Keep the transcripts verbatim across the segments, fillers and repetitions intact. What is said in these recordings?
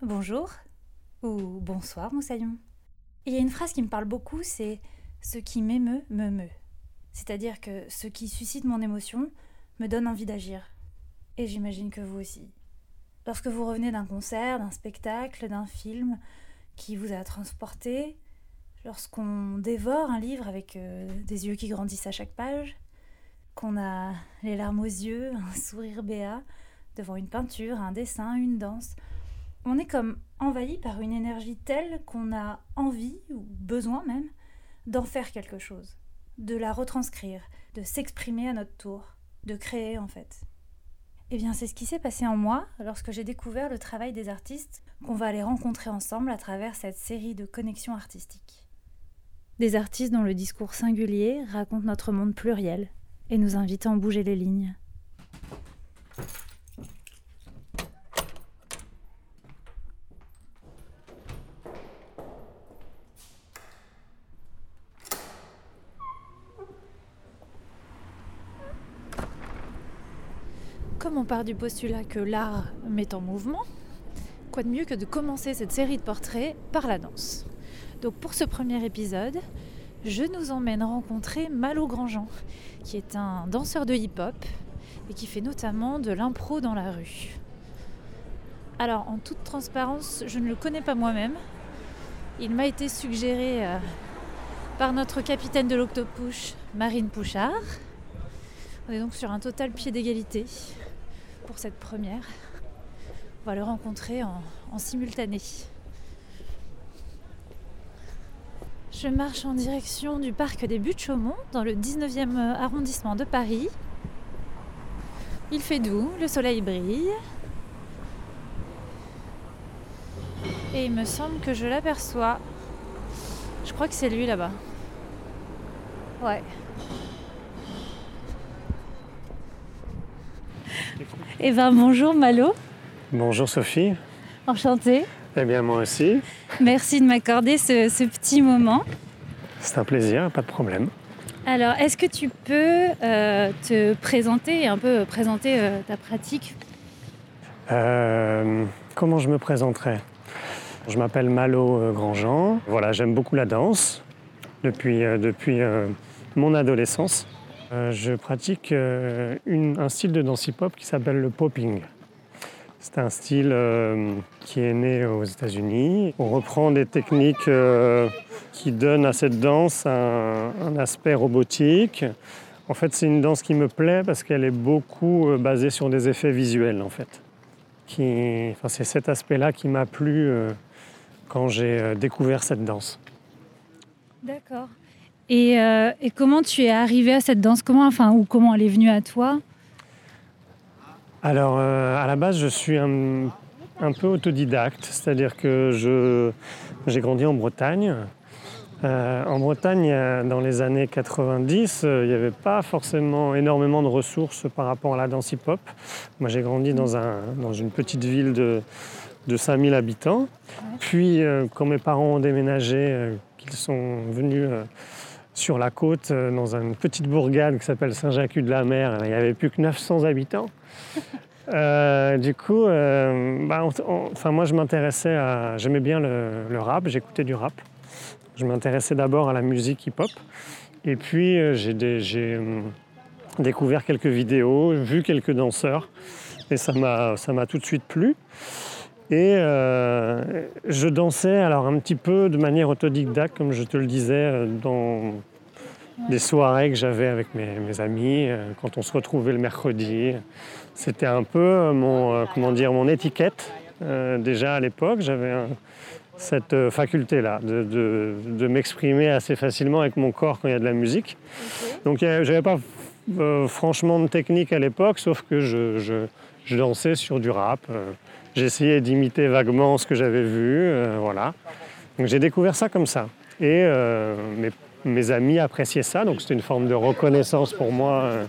Bonjour ou bonsoir Moussaillon. Il y a une phrase qui me parle beaucoup, c'est « ce qui m'émeut, me meut ». C'est-à-dire que ce qui suscite mon émotion me donne envie d'agir. Et j'imagine que vous aussi. Lorsque vous revenez d'un concert, d'un spectacle, d'un film qui vous a transporté, lorsqu'on dévore un livre avec euh, des yeux qui grandissent à chaque page, qu'on a les larmes aux yeux, un sourire béat, devant une peinture, un dessin, une danse, on est comme envahi par une énergie telle qu'on a envie, ou besoin même, d'en faire quelque chose, de la retranscrire, de s'exprimer à notre tour, de créer en fait. Eh bien c'est ce qui s'est passé en moi lorsque j'ai découvert le travail des artistes qu'on va aller rencontrer ensemble à travers cette série de connexions artistiques. Des artistes dont le discours singulier raconte notre monde pluriel et nous invite à en bouger les lignes. Comme on part du postulat que l'art met en mouvement, quoi de mieux que de commencer cette série de portraits par la danse. Donc pour ce premier épisode, je nous emmène rencontrer Malo Grandjean, qui est un danseur de hip-hop et qui fait notamment de l'impro dans la rue. Alors en toute transparence, je ne le connais pas moi-même. Il m'a été suggéré euh, par notre capitaine de l'Octopush, Marine Pouchard. On est donc sur un total pied d'égalité pour cette première. On va le rencontrer en, en simultané. Je marche en direction du parc des Buttes-Chaumont, dans le dix-neuvième arrondissement de Paris. Il fait doux, le soleil brille. Et il me semble que je l'aperçois. Je crois que c'est lui là-bas. Ouais. Eh ben bonjour Malo. Bonjour Sophie. Enchantée. Eh bien moi aussi. Merci de m'accorder ce, ce petit moment. C'est un plaisir, pas de problème. Alors, est-ce que tu peux euh, te présenter et un peu présenter euh, ta pratique ? euh, Comment je me présenterai ? Je m'appelle Malo Grandjean. Voilà, j'aime beaucoup la danse depuis, euh, depuis euh, mon adolescence. Euh, je pratique euh, une, un style de danse hip-hop qui s'appelle le popping. C'est un style euh, qui est né aux États-Unis. On reprend des techniques euh, qui donnent à cette danse un, un aspect robotique. En fait, c'est une danse qui me plaît parce qu'elle est beaucoup euh, basée sur des effets visuels, en fait. Qui, enfin, c'est cet aspect-là qui m'a plu euh, quand j'ai euh, découvert cette danse. D'accord. Et, euh, et comment tu es arrivé à cette danse ? Comment, enfin, ou comment elle est venue à toi ? Alors, euh, à la base, je suis un, un peu autodidacte, c'est-à-dire que je, j'ai grandi en Bretagne. Euh, en Bretagne, dans les années quatre-vingt-dix, euh, il n'y avait pas forcément énormément de ressources par rapport à la danse hip-hop. Moi, j'ai grandi dans, un, dans une petite ville de, de cinq mille habitants. Puis, euh, quand mes parents ont déménagé, euh, qu'ils sont venus euh, sur la côte, euh, dans une petite bourgade qui s'appelle Saint-Jacques-de-la-Mer, il n'y avait plus que neuf cents habitants. Euh, du coup, euh, bah, on, on, enfin, moi je m'intéressais à... J'aimais bien le, le rap, j'écoutais du rap. Je m'intéressais d'abord à la musique hip-hop. Et puis euh, j'ai, des, j'ai euh, découvert quelques vidéos, vu quelques danseurs. Et ça m'a, ça m'a tout de suite plu. Et euh, je dansais alors un petit peu de manière autodidacte, comme je te le disais, dans des soirées que j'avais avec mes, mes amis, quand on se retrouvait le mercredi. C'était un peu mon, euh, comment dire, mon étiquette. Euh, déjà à l'époque, j'avais un, cette faculté-là de, de, de m'exprimer assez facilement avec mon corps quand il y a de la musique. Okay. Donc je n'avais pas euh, franchement de technique à l'époque, sauf que je, je, je dansais sur du rap. Euh, j'essayais d'imiter vaguement ce que j'avais vu. Euh, voilà. Donc j'ai découvert ça comme ça. Et euh, mes, mes amis appréciaient ça, donc c'était une forme de reconnaissance pour moi. Euh,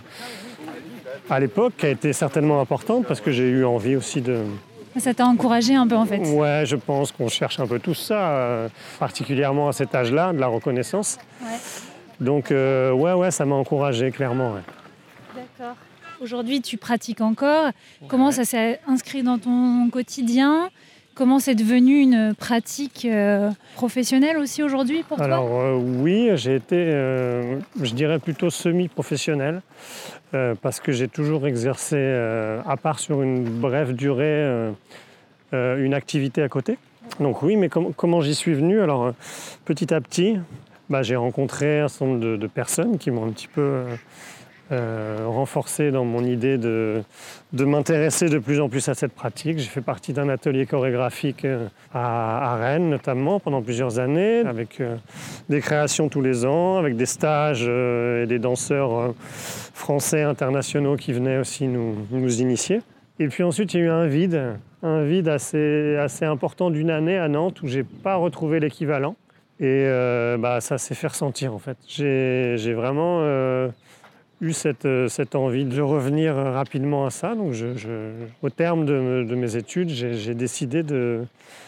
à l'époque, qui a été certainement importante parce que j'ai eu envie aussi de... Ça t'a encouragé un peu en fait ? Ouais, je pense qu'on cherche un peu tout ça, euh, particulièrement à cet âge-là, de la reconnaissance. Ouais. Donc, euh, ouais, ouais, ça m'a encouragé, clairement. Ouais. D'accord. Aujourd'hui, tu pratiques encore. Ouais. Comment ça s'est inscrit dans ton quotidien ? Comment c'est devenu une pratique euh, professionnelle aussi aujourd'hui pour toi? Alors euh, oui, j'ai été, euh, je dirais plutôt semi-professionnel, euh, parce que j'ai toujours exercé, euh, à part sur une brève durée, euh, euh, une activité à côté. Donc oui, mais com- comment j'y suis venu? Alors euh, petit à petit, bah, j'ai rencontré un certain nombre de, de personnes qui m'ont un petit peu euh, euh, renforcé dans mon idée de, de m'intéresser de plus en plus à cette pratique. J'ai fait partie d'un atelier chorégraphique euh, à, à Rennes notamment pendant plusieurs années, avec euh, des créations tous les ans, avec des stages euh, et des danseurs euh, français internationaux qui venaient aussi nous, nous initier. Et puis ensuite, il y a eu un vide, un vide assez, assez important d'une année à Nantes où je n'ai pas retrouvé l'équivalent. Et euh, bah, ça s'est fait ressentir en fait. J'ai, j'ai vraiment euh, eu cette, cette envie de revenir rapidement à ça. Donc je, je, au terme de, de mes études, j'ai, j'ai décidé de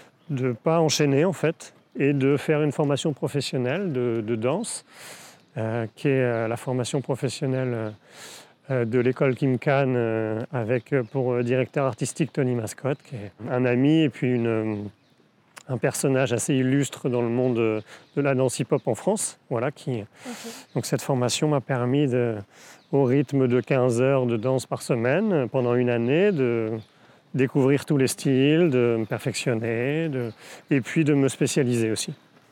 ne pas enchaîner en fait et de faire une formation professionnelle de, de danse, euh, qui est la formation professionnelle euh, de l'école Kim Khan, euh, avec pour directeur artistique Tony Mascotte, qui est un ami et puis une, un personnage assez illustre dans le monde de la danse hip-hop en France. Voilà, qui... okay. Donc cette formation m'a permis, de, au rythme de quinze heures de danse par semaine, pendant une année, de découvrir tous les styles, de me perfectionner, de... et puis de me spécialiser aussi.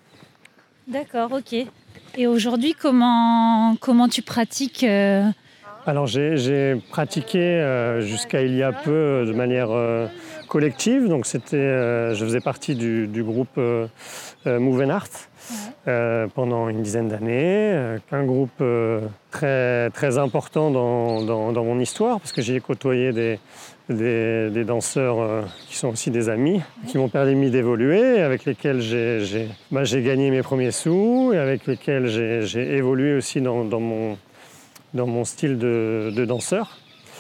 D'accord, ok. Et aujourd'hui, comment, comment tu pratiques euh... Alors j'ai, j'ai pratiqué euh, jusqu'à il y a peu de manière euh, collective. Donc c'était, euh, je faisais partie du, du groupe euh, euh, Move and Art euh, pendant une dizaine d'années. Euh, un groupe euh, très, très important dans, dans, dans mon histoire, parce que j'y ai côtoyé des, des, des danseurs euh, qui sont aussi des amis, qui m'ont permis d'évoluer, avec lesquels j'ai, j'ai, bah, j'ai gagné mes premiers sous, et avec lesquels j'ai, j'ai évolué aussi dans, dans mon... dans mon style de, de danseur.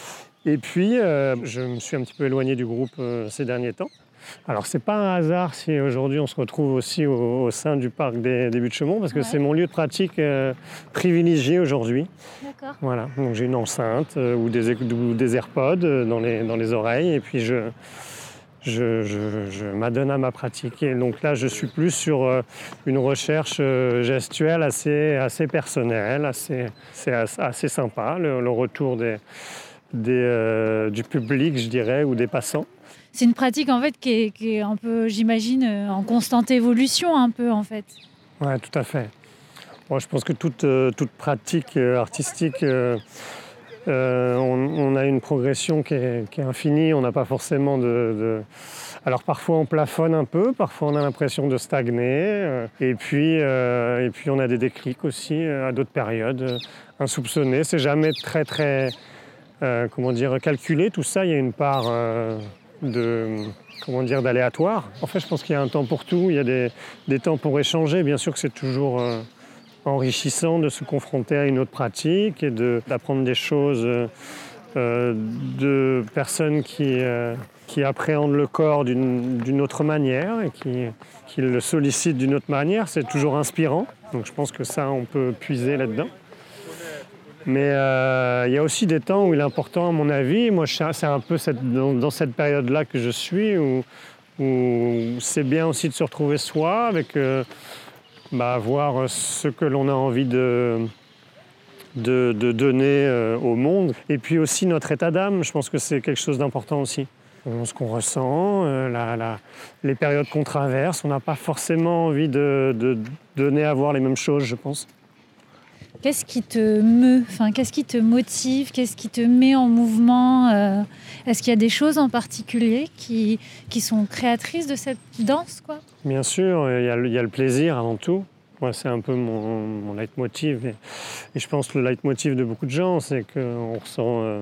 Et puis, euh, je me suis un petit peu éloigné du groupe euh, ces derniers temps. Alors, c'est pas un hasard si aujourd'hui on se retrouve aussi au, au sein du parc des, des Buttes-Chaumont, parce que ouais. c'est mon lieu de pratique euh, privilégié aujourd'hui. D'accord. Voilà, donc j'ai une enceinte euh, ou, des, ou des AirPods dans les, dans les oreilles, et puis je... Je, je, je m'adonne à ma pratique. Et donc là, je suis plus sur euh, une recherche euh, gestuelle assez, assez personnelle, assez, c'est assez, assez sympa, le, le retour des, des, euh, du public, je dirais, ou des passants. C'est une pratique en fait qui est, qui est un peu, j'imagine, en constante évolution un peu en fait. Ouais, tout à fait. Bon, je pense que toute, euh, toute pratique euh, artistique... Euh, Euh, on, on a une progression qui est, qui est infinie, on n'a pas forcément de, de... Alors parfois on plafonne un peu, parfois on a l'impression de stagner, euh, et, puis, euh, et puis on a des déclics aussi euh, à d'autres périodes, euh, insoupçonnés. C'est jamais très très, euh, comment dire, calculé, tout ça, il y a une part euh, de... comment dire, d'aléatoire. En fait, je pense qu'il y a un temps pour tout, il y a des, des temps pour échanger, bien sûr que c'est toujours... Euh, enrichissant de se confronter à une autre pratique et de, d'apprendre des choses euh, de personnes qui, euh, qui appréhendent le corps d'une, d'une autre manière et qui, qui le sollicitent d'une autre manière. C'est toujours inspirant, donc je pense que ça, on peut puiser là-dedans. Mais euh, il y a aussi des temps où il est important, à mon avis, moi c'est un peu cette, dans, dans cette période-là que je suis, où, où c'est bien aussi de se retrouver soi avec... Euh, Bah, voir ce que l'on a envie de, de, de donner euh, au monde. Et puis aussi notre état d'âme, je pense que c'est quelque chose d'important aussi. Ce qu'on ressent, euh, la, la, les périodes qu'on traverse, on n'a pas forcément envie de, de donner à voir les mêmes choses, je pense. Qu'est-ce qui te meut, enfin, qu'est-ce qui te motive, qu'est-ce qui te met en mouvement euh, Est-ce qu'il y a des choses en particulier qui, qui sont créatrices de cette danse, quoi ? Bien sûr, il y, a le, il y a le plaisir avant tout. Moi, c'est un peu mon, mon leitmotiv. Et, et je pense que le leitmotiv de beaucoup de gens, c'est qu'on ressent... Euh,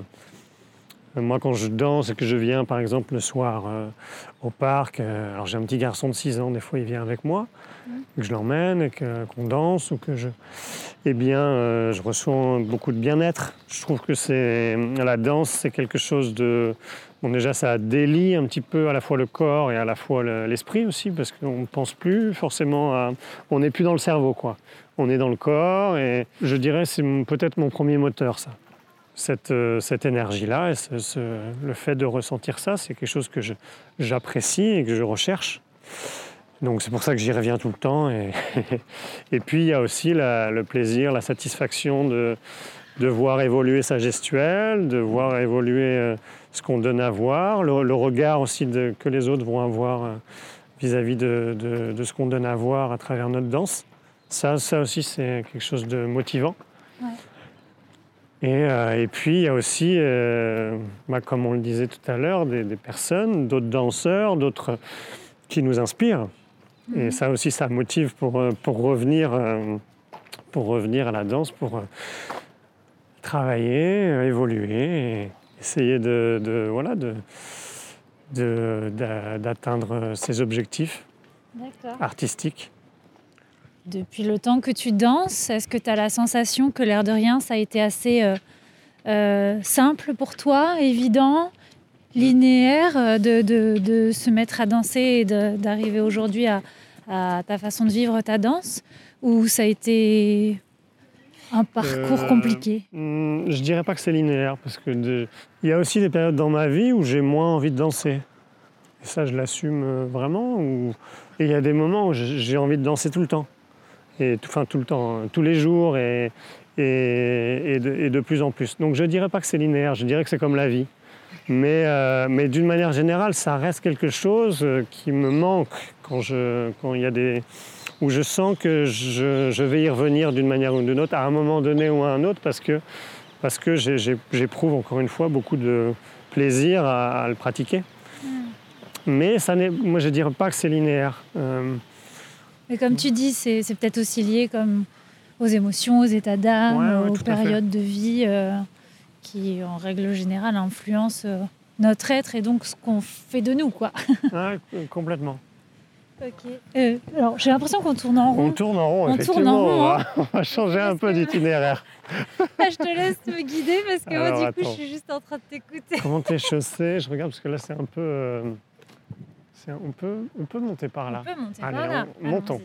moi, quand je danse et que je viens, par exemple, le soir euh, au parc, euh, alors j'ai un petit garçon de six ans, des fois il vient avec moi, mmh. que je l'emmène et que, qu'on danse, ou que je... Eh bien, euh, je ressens beaucoup de bien-être. Je trouve que c'est, la danse, c'est quelque chose de... Bon, déjà, ça délie un petit peu à la fois le corps et à la fois le, l'esprit aussi, parce qu'on ne pense plus forcément à... On n'est plus dans le cerveau, quoi. On est dans le corps, et je dirais c'est peut-être mon premier moteur, ça. cette, euh, cette énergie-là. Et ce, ce, le fait de ressentir ça, c'est quelque chose que je, j'apprécie et que je recherche. Donc c'est pour ça que j'y reviens tout le temps. Et, et puis il y a aussi la, le plaisir, la satisfaction de, de voir évoluer sa gestuelle, de voir évoluer euh, ce qu'on donne à voir, le, le regard aussi de, que les autres vont avoir euh, vis-à-vis de, de, de ce qu'on donne à voir à travers notre danse. Ça, ça aussi, c'est quelque chose de motivant. Ouais. Et, euh, et puis il y a aussi, euh, bah, comme on le disait tout à l'heure, des, des personnes, d'autres danseurs, d'autres qui nous inspirent. Et ça aussi, ça motive pour, pour, revenir, pour revenir à la danse, pour travailler, évoluer et essayer de, de, voilà, de, de, d'atteindre ses objectifs D'accord. artistiques. Depuis le temps que tu danses, est-ce que tu as la sensation que l'air de rien, ça a été assez euh, euh, simple pour toi, évident, linéaire, de, de, de se mettre à danser et de, d'arriver aujourd'hui à, à ta façon de vivre ta danse, ou ça a été un parcours euh, compliqué? Je dirais pas que c'est linéaire, parce que de... il y a aussi des périodes dans ma vie où j'ai moins envie de danser. Et ça, je l'assume vraiment. Où... Et il y a des moments où j'ai envie de danser tout le temps. Et tout, enfin, tout le temps, tous les jours et, et, et, de, et de plus en plus. Donc je dirais pas que c'est linéaire, je dirais que c'est comme la vie. Mais, euh, mais d'une manière générale, ça reste quelque chose qui me manque quand, je, quand il y a des... où je sens que je, je vais y revenir d'une manière ou d'une autre, à un moment donné ou à un autre, parce que, parce que j'ai, j'ai, j'éprouve encore une fois beaucoup de plaisir à, à le pratiquer. Mm. Mais ça n'est, moi je ne dirais pas que c'est linéaire. Euh... Et comme tu dis, c'est, c'est peut-être aussi lié comme aux émotions, aux états d'âme, ouais, ouais, aux périodes de vie euh, qui, en règle générale, influencent euh, notre être et donc ce qu'on fait de nous, quoi. Ouais, complètement. Ok. Euh, alors, j'ai l'impression qu'on tourne en rond. On tourne en rond, on effectivement. Tourne en rond, on, va, hein. on va changer un peu d'itinéraire. Je te laisse me guider parce que alors, moi, du coup, attends. je suis juste en train de t'écouter. Comment t'es chaussée? Je regarde parce que là, c'est un peu... Euh, c'est un, on, peut, on peut monter par là. On peut monter Allez, par là. On, montons.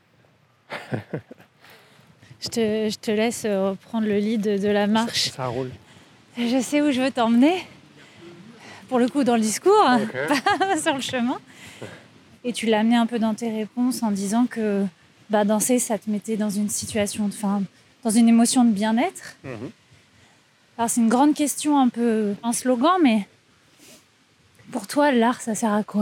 je, te, je te laisse reprendre le lead de la marche. Ça, ça roule. Je sais où je veux t'emmener. Pour le coup, dans le discours, okay. Pas sur le chemin. Et tu l'as amené un peu dans tes réponses en disant que bah, danser, ça te mettait dans une situation, de, enfin, dans une émotion de bien-être. Mm-hmm. Alors c'est une grande question, un peu un slogan, mais pour toi, l'art, ça sert à quoi?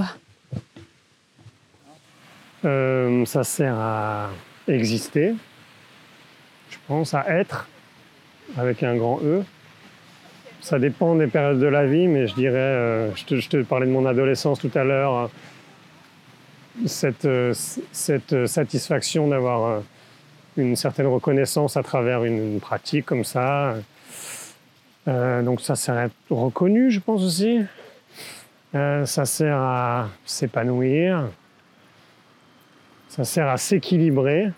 euh, Ça sert à exister, je pense, à être, avec un grand E. Ça dépend des périodes de la vie, mais je dirais, euh, je, te, je te parlais de mon adolescence tout à l'heure, Cette, cette satisfaction d'avoir une certaine reconnaissance à travers une, une pratique comme ça. Euh, donc ça sert à être reconnu, je pense aussi. Euh, ça sert à s'épanouir. Ça sert à s'équilibrer,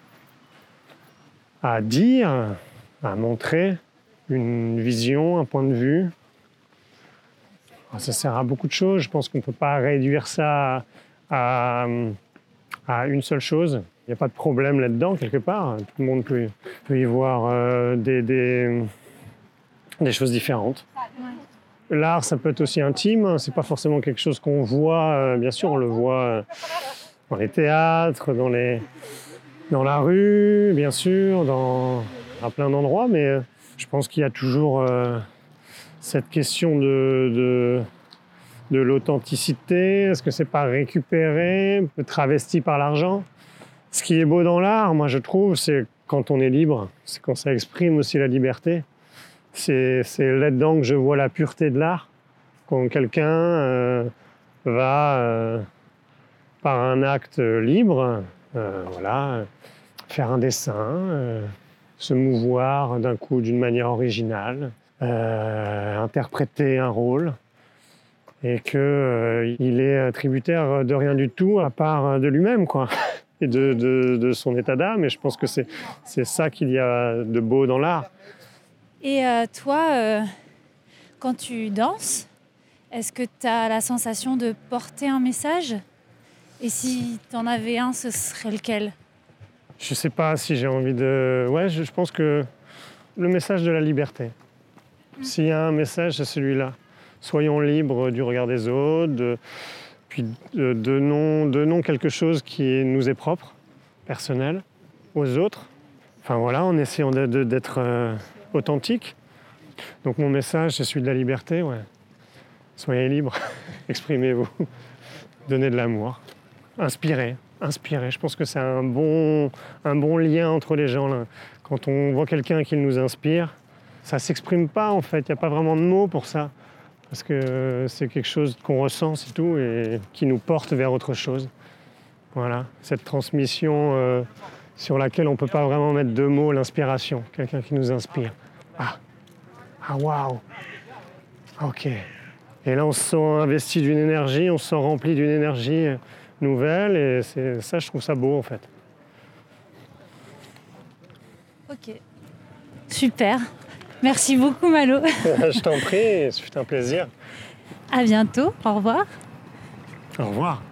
à dire, à montrer une vision, un point de vue. Alors, ça sert à beaucoup de choses. Je pense qu'on ne peut pas réduire ça à, à une seule chose. Il n'y a pas de problème là-dedans, quelque part. Tout le monde peut, peut y voir euh, des, des, des choses différentes. Ouais. L'art, ça peut être aussi intime. C'est pas forcément quelque chose qu'on voit. Euh, bien sûr, on le voit euh, dans les théâtres, dans, les, dans la rue, bien sûr, dans, à plein d'endroits. Mais euh, je pense qu'il y a toujours euh, cette question de... de de l'authenticité, est-ce que c'est pas récupéré, travesti par l'argent? Ce qui est beau dans l'art, moi je trouve, c'est quand on est libre, c'est quand ça exprime aussi la liberté. C'est, c'est là-dedans que je vois la pureté de l'art. Quand quelqu'un euh, va, euh, par un acte libre, euh, voilà, faire un dessin, euh, se mouvoir d'un coup d'une manière originale, euh, interpréter un rôle, et qu'il euh, est tributaire de rien du tout à part de lui-même, quoi, et de, de, de son état d'âme. Et je pense que c'est, c'est ça qu'il y a de beau dans l'art. Et euh, toi, euh, quand tu danses, est-ce que tu as la sensation de porter un message? Et si tu en avais un, ce serait lequel? Je sais pas si j'ai envie de... Ouais, je, je pense que le message de la liberté. S'il y a un message, c'est celui-là. Soyons libres du regard des autres, de, puis de- donnons, donnons quelque chose qui nous est propre, personnel, aux autres. Enfin voilà, en essayant de- de- d'être euh, authentique. Donc mon message, c'est celui de la liberté, ouais. Soyez libres, exprimez-vous, donnez de l'amour, inspirez, inspirez. Je pense que c'est un bon, un bon lien entre les gens, là. Quand on voit quelqu'un qui nous inspire, ça ne s'exprime pas en fait, il n'y a pas vraiment de mots pour ça. Parce que c'est quelque chose qu'on ressent, c'est tout, et qui nous porte vers autre chose. Voilà, cette transmission euh, sur laquelle on ne peut pas vraiment mettre de mots, l'inspiration, quelqu'un qui nous inspire. Ah, ah waouh, ok. Et là, on se sent investi d'une énergie, on se sent rempli d'une énergie nouvelle, et c'est, ça, je trouve ça beau en fait. Ok. Super. Merci beaucoup, Malo. Je t'en prie, c'est un plaisir. À bientôt. Au revoir. Au revoir.